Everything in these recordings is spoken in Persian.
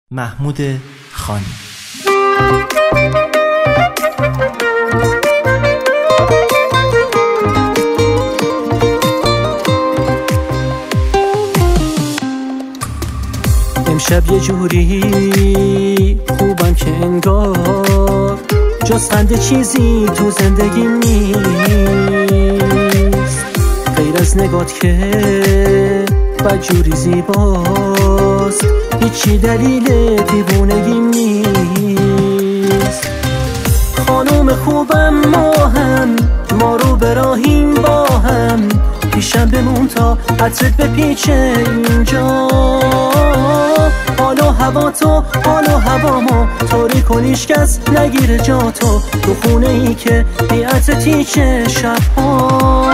محمود خانی. امشب یه جوری خوبم که انگار جز خنده چیزی تو زندگی نیست، غیر از نگات که بدجوری زیباست، هیچی دلیل دیوونگی نیست. خانوم خوبم ما رو به راهیم با هم، پیشم بمون تا عطرت بپیچه اینجا. حال و هوا تو حال و هوامو طوری کنیش کس نگیره جا تو خونه ای که بی عطرتیچه شبها.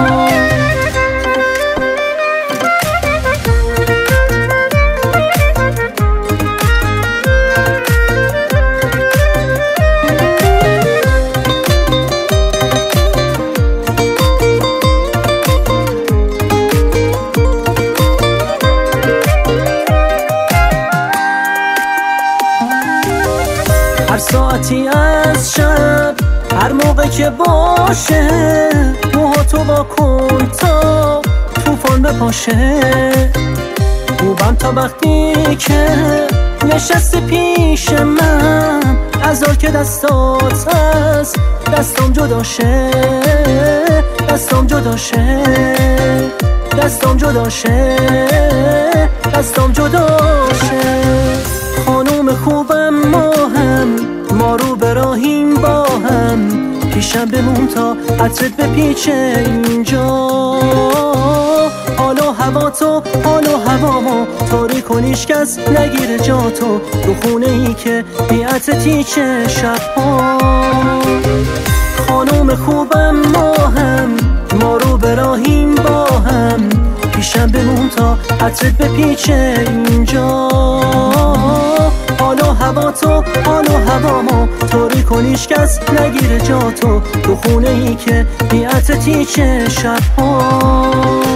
هر ساعتی از شب هر موقع که باشه موها تو با کن تا توفان بپاشه. خوبم تا وقتی که نشستی پیش من، ازار که دستات هست دستام جداشه، دستام جداشه، دستام جداشه، دستام جداشه. خانوم خوبم ما رو به راهیم با هم، پیشم بمون تا عطرت بپیچه اینجا. حال و هوا تو حال و هوامو طوری کنیش کس نگیره جا تو خونه ای که بی عطرتیچه شبها. خانوم خوبم ما رو به راهیم با هم، پیشم بمون تا عطرت بپیچه اینجا. حال و هوا تو حال و هوامو طوری کنیش کس نگیره جا تو خونه ای که بی عطرتیچه شبها.